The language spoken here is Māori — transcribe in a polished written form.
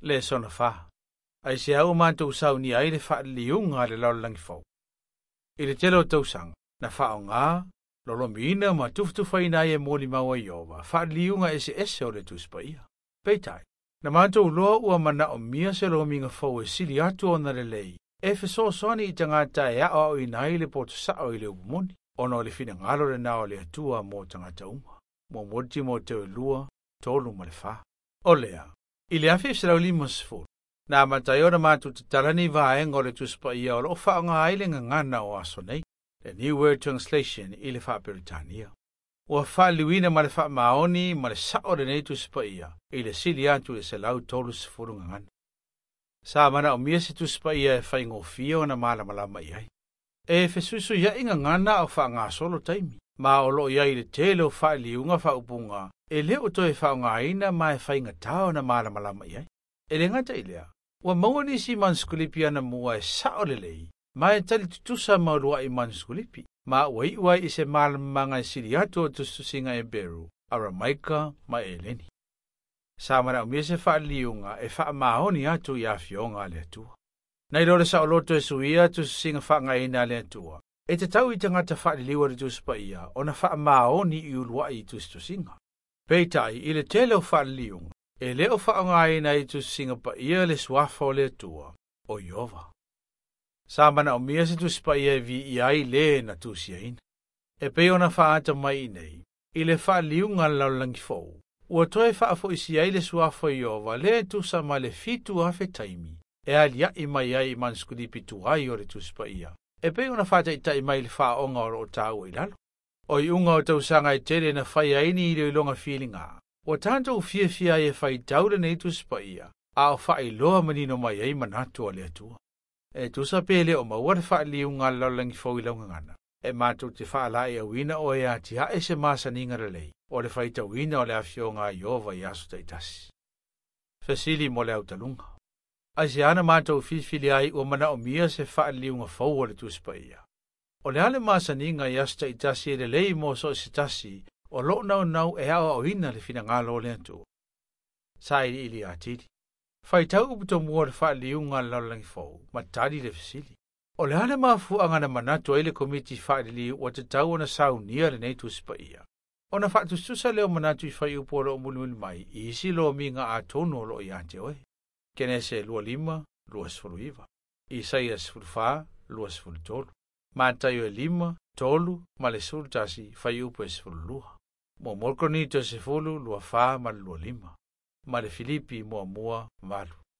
le sona fa. Ai se au mātou sau ni ai le whaaliunga le laulangi fau. I le telo tausanga, na whao ngā, lolo mina ma tuftufaina e mōli maua Iova, whaaliunga ese o le tuspa ia. Peitai, na mātou loa ua mana o mia se lo minga fau e sili atu o na le lei, e fesosoni i tangata e ao i nai le poto sao i le upumoni, ono le fina ngalo le nao le atua mō tangata uma, mō moti mō teo lua, tolu ma le wha. O lea, i le afi se lau lima sifuru, na matai ora mātou te talani vaenga o le tuspa ia o lo whao ngā aile ngana o aso nei, le New World Translation i le wha Peritania. Ua whaaliwina ma le wha maoni ma le sao le nei tuspa ia, i le sili atu e se lau tolu sifuru ngana. Sa mana o mia se tuspa ia e whai ngofia o na malamalama iai. E fesuisu ia inga ngana o wha ngā solo taimi, ma o lo iai le tele o wha liunga wha upunga, e leo to e wha ngā ina ma e whai ngatao na malamalama iai. E le ngata ilea, ua maua nisi manskulipi ana mua e sao le lei, ma e tali tutusa maurua i manskulipi, ma ua iwa i se malamanga i siri atu o tustusinga e beru, Aramaika ma Eleni. Sa mana o mia se wha liunga e wha mahoni atu i a fionga le atua. Nei lore sa o loto e suia tustusinga wha ngaina le atua. E te tau i tangata wha liwa le tuspa ia, o na wha mahoni i ulua i tustusinga. Peitai i le tele o wha liunga, e leo wha ngaina i tustusinga pa ia le suafa o le atua, o Iova. Sa mana o mia se tuspa ia vi i ai le na tusia ina. E peo na wha ata mai nei, i le wha liunga laulangi fau. Ua toe wha fo isi ai le suafa Iova, le tusa ma le fitu afe taimi. E alia i mai ai manskulipi tu ai o le tuspa ia. E peo na wha tai mai le wha onga o tau i lalo. O i unga o tausanga i tere na whai aini i le ilonga feelinga. Ua tanto fia e whai taule nei tuspa ia. A o whai loa manino mai ai manatu o le atua. E tusa pele o maua le wha liunga laulangi fau i launga ngana. E mātou te wha lai a wina o e ati hae se masa ninga relei. O le whaita wina o le afionga Iova i asu taitasi. Fesili mo le autalunga. Ai se ana mātou fifili ai o mana o mia se wha liunga fau o le tuspa ia. O le ale masa ninga i asu taitasi e le lei mo so se tasi o lo nau e awa o ina le fina ngalo le atu. Sa ili atiri. Whaitau uputo mua le wha liunga laulangi fau, matari le fesili. O le ale mafu angana manatu ai le komiti wha li o te tau na sau nia le nei tuspa ia. O na wha tustusa leo manatu i whai upo lo mulumuli mai, i isi lo minga a tono lo i ante oe. Kene se lua lima, lua sifuru iwa. Isaia sifuru wha, lua sifuru tolu. Mātaio e lima, tolu, ma le sifuru tasi, whai upo e sifuru lua. Mo Morkonito sifuru, lua wha, ma lua lima. Ma le Filipi mua malu.